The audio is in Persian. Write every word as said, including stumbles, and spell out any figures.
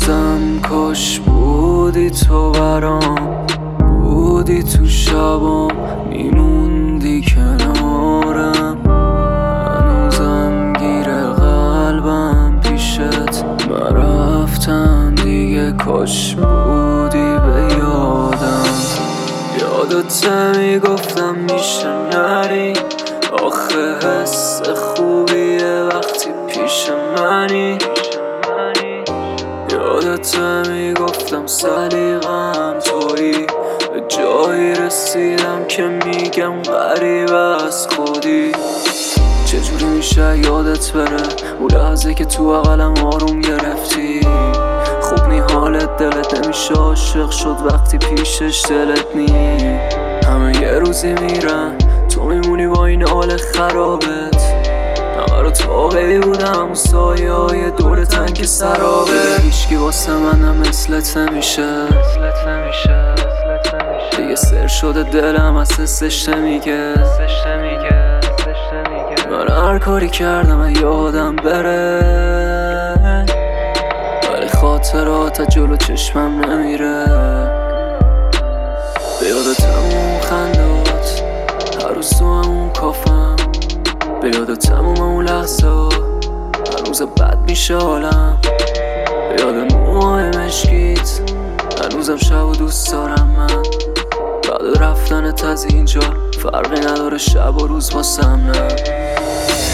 گفتم کاش بودی تو برام، بودی تو شبام، میموندی کنارم. هنوزم گیر قلبم پیشت، من رفتم دیگه، کاش بودی به یادم. یادت میگفتم میشه نری، آخه حس خوبیه وقتی پیش منی. یادت میگفتم سلیقم تویی، به جایی رسیدم که میگم غریب از خودی. چجوری میشه یادت بره اون لحظه که تو اقلم آروم گرفتی؟ خوب نی حالت، دلت نمیشه عاشق شد وقتی پیشش دلت نی. همه یه روزی میرن، تو میمونی با این حال خرابت. همه رو واقعی بودم اون سایه های دور تنگ سرابه. هیچکی واسه منم مثلت نمیشه، دیگه سر شده دلم از حسش نمیگه. من هر کاری کردم یادم بره، ولی خاطرات جلو چشمم نمیره. به یادت همون خندات هر روز تو همون کافم، به یادت تموم اون لحظه ها هنوز بد میشه حالم. به یاد موهای مشکیت هنوزم شب و دوست دارم من. بعد رفتنت از اینجا فرقی نداره شب و روز واسم نه.